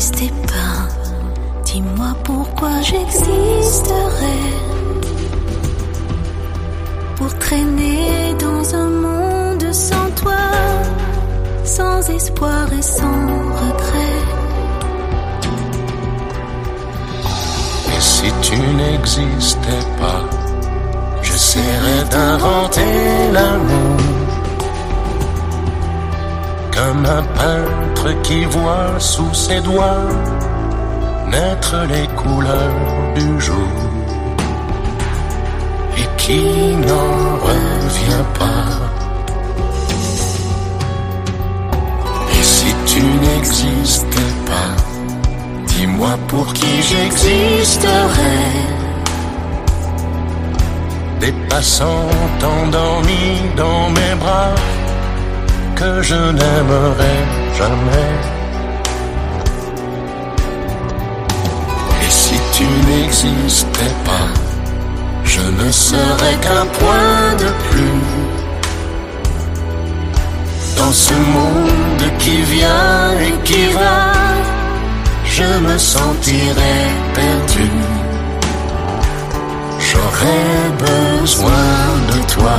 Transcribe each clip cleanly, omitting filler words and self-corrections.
n'existais pas, dis-moi pourquoi j'existerais. Pour traîner dans un monde sans toi, sans espoir et sans regret. Et si tu n'existais pas, j'essaierais d'inventer l'amour. Comme un peintre qui voit sous ses doigts naître les couleurs du jour et qui n'en revient pas. Et si tu n'existais pas, dis-moi pour qui j'existerais. Des passants endormis dans mes bras que je n'aimerais jamais. Et si tu n'existais pas, je ne serais qu'un point de plus dans ce monde qui vient et qui va. Je me sentirais perdu. J'aurais besoin de toi.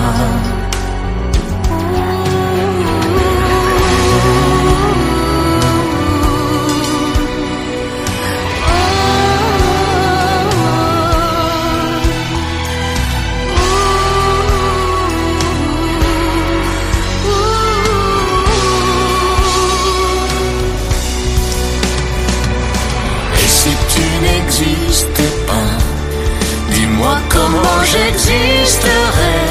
N'existais pas, dis-moi comment j'existerais.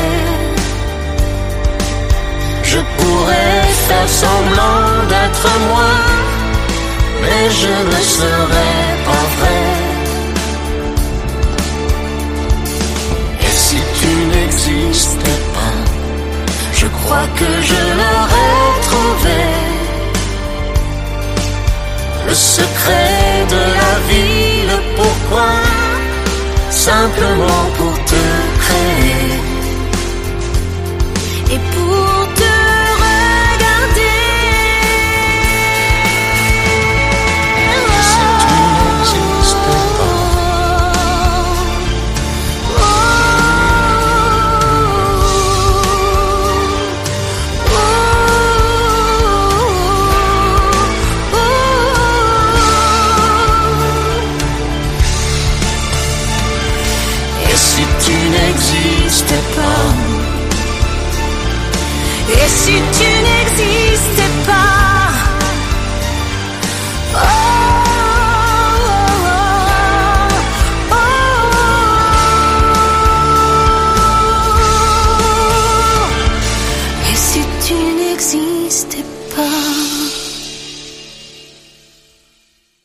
Je pourrais faire semblant d'être moi, mais je ne serais pas vrai. Et si tu n'existais pas, je crois que je l'aurais trouvé. Le secret de la vie, le pourquoi, simplement pour te créer et pour te regarder. Et si tu n'existais pas, n'existais pas. Et si tu n'existais